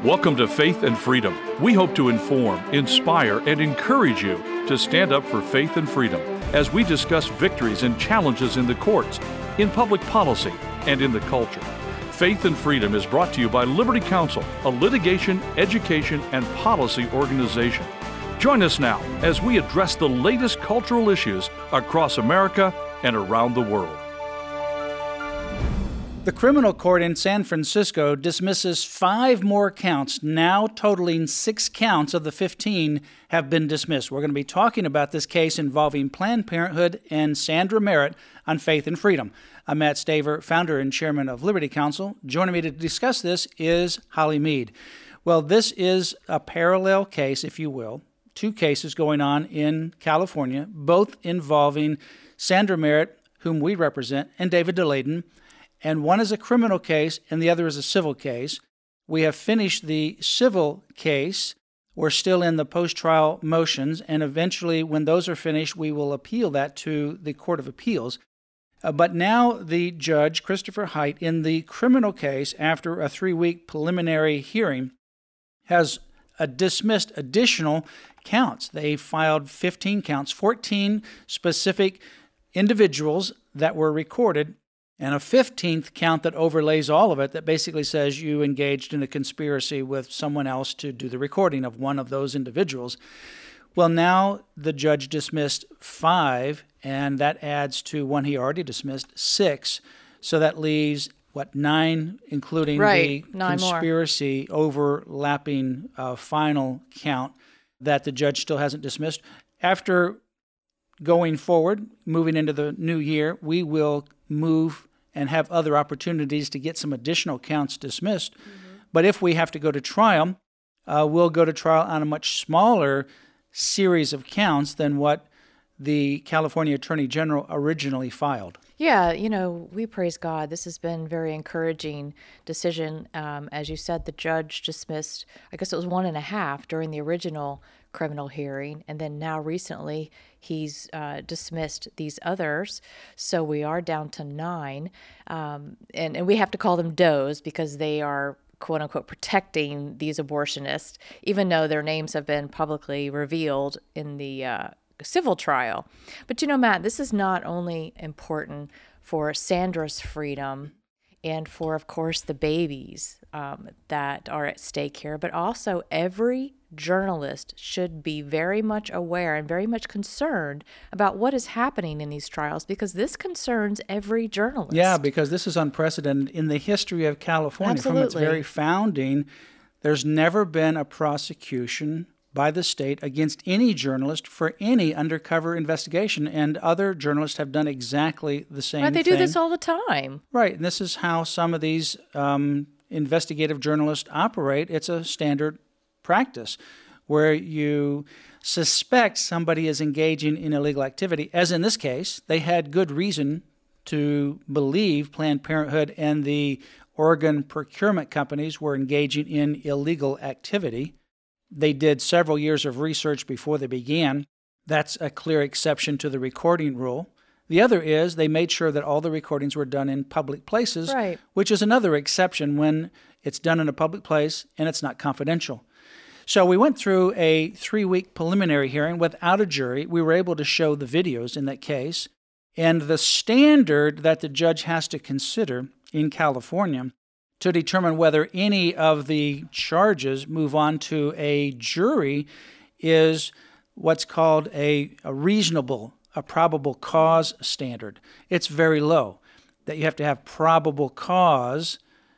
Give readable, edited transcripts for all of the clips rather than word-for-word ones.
Welcome to Faith and Freedom. We hope to inform, inspire, and encourage you to stand up for faith and freedom as we discuss victories and challenges in the courts, in public policy, and in the culture. Faith and Freedom is brought to you by Liberty Counsel, a litigation, education, and policy organization. Join us now as we address the latest cultural issues across America and around the world. The criminal court in San Francisco dismisses 5 more counts, now totaling 6 counts of the 15 have been dismissed. We're going to be talking about this case involving Planned Parenthood and Sandra Merritt on Faith and Freedom. I'm Matt Staver, founder and chairman of Liberty Counsel. Joining me to discuss this is Holly Mead. Well, this is a parallel case, if you will. 2 cases going on in California, both involving Sandra Merritt, whom we represent, and David Daleiden. And one is a criminal case and the other is a civil case. We have finished the civil case. We're still in the post-trial motions, and eventually when those are finished, we will appeal that to the Court of Appeals. But now the judge, Christopher Hite, in the criminal case, after a 3-week preliminary hearing, has dismissed additional counts. They filed 15 counts, 14 specific individuals that were recorded, and a 15th count that overlays all of it that basically says you engaged in a conspiracy with someone else to do the recording of one of those individuals. Well, now the judge dismissed 5, and that adds to one he already dismissed, 6. So that leaves, 9, including the 9 conspiracy more. Overlapping final count that the judge still hasn't dismissed. After going forward, moving into the new year, we will move and have other opportunities to get some additional counts dismissed. Mm-hmm. But if we have to go to trial, we'll go to trial on a much smaller series of counts than what the California Attorney General originally filed. Yeah, we praise God. This has been a very encouraging decision. As you said, the judge dismissed, I guess it was 1.5 during the original criminal hearing, and then now recently he's dismissed these others. So we are down to 9, and we have to call them does because they are quote-unquote protecting these abortionists, even though their names have been publicly revealed in the civil trial. But Matt, this is not only important for Sandra's freedom and for, of course, the babies that are at stake here, but also every journalist should be very much aware and very much concerned about what is happening in these trials, because this concerns every journalist. Yeah, because this is unprecedented in the history of California. Absolutely. From its very founding, there's never been a prosecution by the state against any journalist for any undercover investigation, and other journalists have done exactly the same thing. They do this all the time. Right, and this is how some of these investigative journalists operate. It's a standard practice where you suspect somebody is engaging in illegal activity, as in this case. They had good reason to believe Planned Parenthood and the organ procurement companies were engaging in illegal activity. They did several years of research before they began. That's a clear exception to the recording rule. The other is they made sure that all the recordings were done in public places, right, which is another exception when it's done in a public place and it's not confidential. So we went through a 3-week preliminary hearing without a jury. We were able to show the videos in that case. And the standard that the judge has to consider in California to determine whether any of the charges move on to a jury is what's called a probable cause standard. It's very low, that you have to have probable cause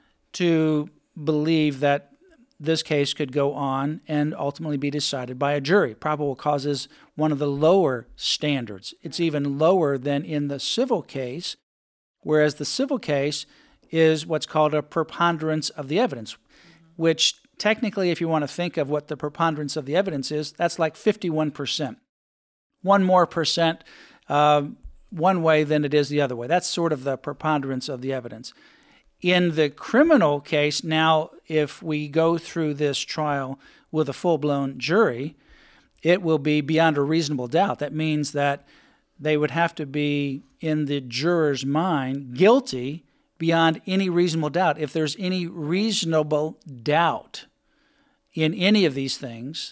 to believe that this case could go on and ultimately be decided by a jury. Probable cause is one of the lower standards. It's even lower than in the civil case, whereas the civil case is what's called a preponderance of the evidence, which technically, if you want to think of what the preponderance of the evidence is, that's like 51%. 1 more percent one way than it is the other way. That's sort of the preponderance of the evidence. In the criminal case, now, if we go through this trial with a full-blown jury, it will be beyond a reasonable doubt. That means that they would have to be, in the juror's mind, guilty beyond any reasonable doubt. If there's any reasonable doubt in any of these things,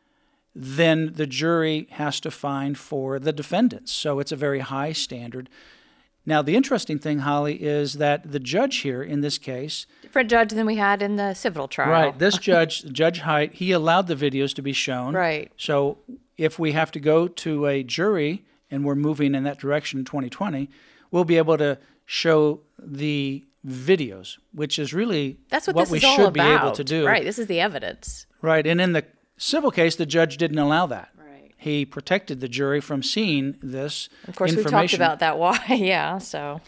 then the jury has to find for the defendants. So it's a very high standard. Now, the interesting thing, Holly, is that the judge here in this case... Different judge than we had in the civil trial. Right. This judge, Judge Height, he allowed the videos to be shown. Right. So if we have to go to a jury, and we're moving in that direction in 2020, we'll be able to show the videos, which is really That's what we this is all should be able about. to do. Right. This is the evidence. Right. And in the civil case, the judge didn't allow that. Right. He protected the jury from seeing this information. Of course, we talked about that why, yeah,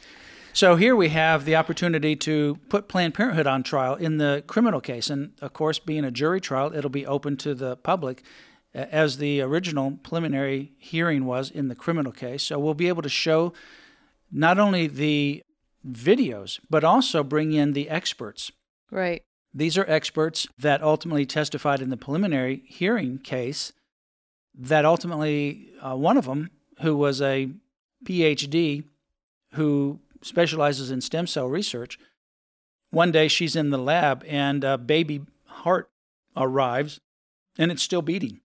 So here we have the opportunity to put Planned Parenthood on trial in the criminal case. And, of course, being a jury trial, it'll be open to the public as the original preliminary hearing was in the criminal case. So we'll be able to show not only the videos, but also bring in the experts. Right. These are experts that ultimately testified in the preliminary hearing case that ultimately one of them, who was a PhD who specializes in stem cell research, one day she's in the lab and a baby heart arrives and it's still beating.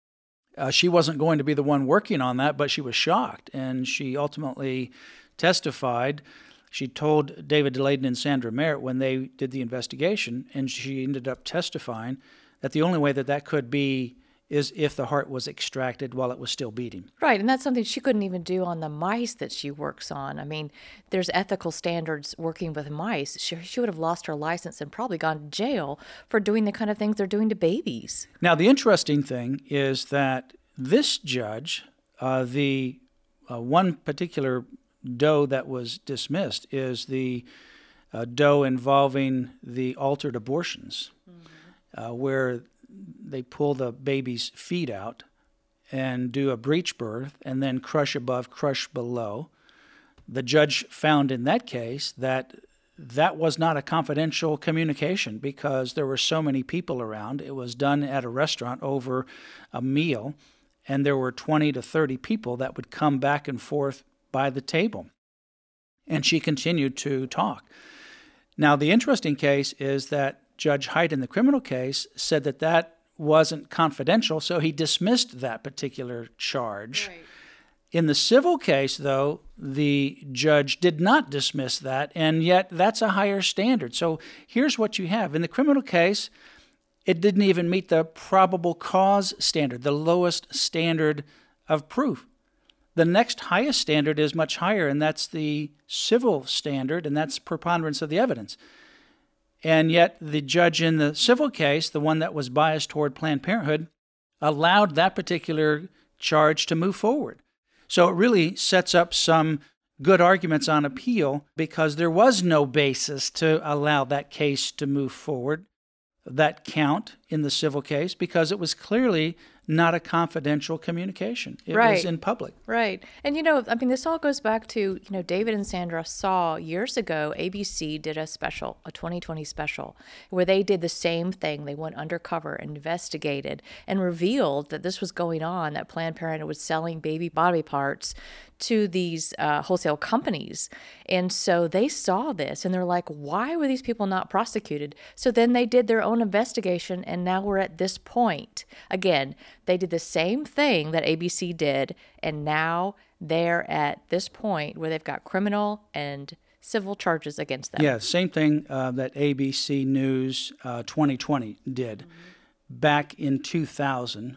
She wasn't going to be the one working on that, but she was shocked, and she ultimately testified. She told David Delayden and Sandra Merritt when they did the investigation, and she ended up testifying that the only way that could be is if the heart was extracted while it was still beating. Right, and that's something she couldn't even do on the mice that she works on. I mean, there's ethical standards working with mice. She would have lost her license and probably gone to jail for doing the kind of things they're doing to babies. Now, the interesting thing is that this judge, the one particular doe that was dismissed is the doe involving the altered abortions, where they pull the baby's feet out and do a breech birth and then crush above, crush below. The judge found in that case that that was not a confidential communication because there were so many people around. It was done at a restaurant over a meal, and there were 20 to 30 people that would come back and forth by the table. And she continued to talk. Now, the interesting case is that Judge Height in the criminal case said that wasn't confidential, so he dismissed that particular charge. Right. In the civil case, though, the judge did not dismiss that, and yet that's a higher standard. So here's what you have. In the criminal case, it didn't even meet the probable cause standard, the lowest standard of proof. The next highest standard is much higher, and that's the civil standard, and that's preponderance of the evidence. And yet the judge in the civil case, the one that was biased toward Planned Parenthood, allowed that particular charge to move forward. So it really sets up some good arguments on appeal because there was no basis to allow that case to move forward, that count in the civil case, because it was clearly not a confidential communication. It was in public. Right. And, this all goes back to, David and Sandra saw years ago, ABC did a 2020 special, where they did the same thing. They went undercover, investigated, and revealed that this was going on, that Planned Parenthood was selling baby body parts to these wholesale companies. And so they saw this, and they're like, why were these people not prosecuted? So then they did their own investigation, and now we're at this point. Again, they did the same thing that ABC did, and now they're at this point where they've got criminal and civil charges against them. Yeah, same thing that ABC News 2020 did back in 2000,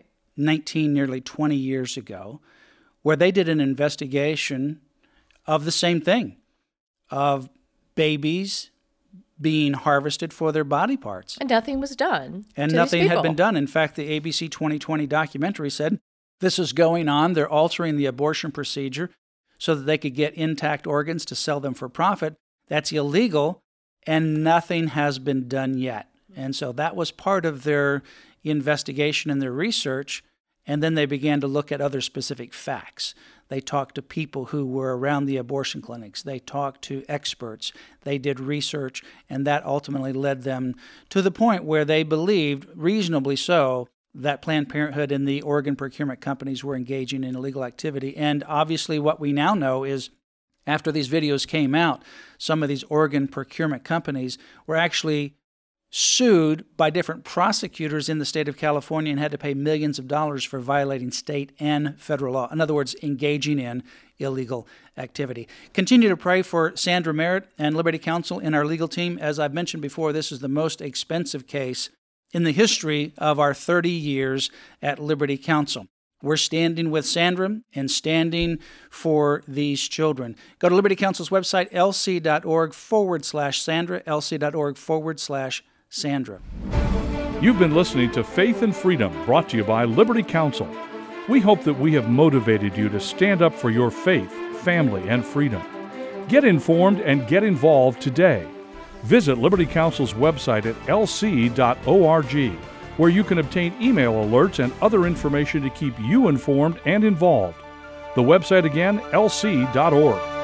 nearly 20 years ago, where they did an investigation of the same thing, of babies being harvested for their body parts. And nothing was done. And nothing had been done. In fact, the ABC 2020 documentary said this is going on. They're altering the abortion procedure so that they could get intact organs to sell them for profit. That's illegal, and nothing has been done yet. And so that was part of their investigation and their research. And then they began to look at other specific facts. They talked to people who were around the abortion clinics. They talked to experts. They did research, and that ultimately led them to the point where they believed, reasonably so, that Planned Parenthood and the organ procurement companies were engaging in illegal activity. And obviously what we now know is after these videos came out, some of these organ procurement companies were actually sued by different prosecutors in the state of California and had to pay millions of dollars for violating state and federal law. In other words, engaging in illegal activity. Continue to pray for Sandra Merritt and Liberty Counsel in our legal team. As I've mentioned before, this is the most expensive case in the history of our 30 years at Liberty Counsel. We're standing with Sandra and standing for these children. Go to Liberty Counsel's website, lc.org/Sandra, lc.org/Sandra. You've been listening to Faith and Freedom, brought to you by Liberty Counsel. We hope that we have motivated you to stand up for your faith, family, and freedom. Get informed and get involved today. Visit Liberty Counsel's website at lc.org, where you can obtain email alerts and other information to keep you informed and involved. The website again, lc.org.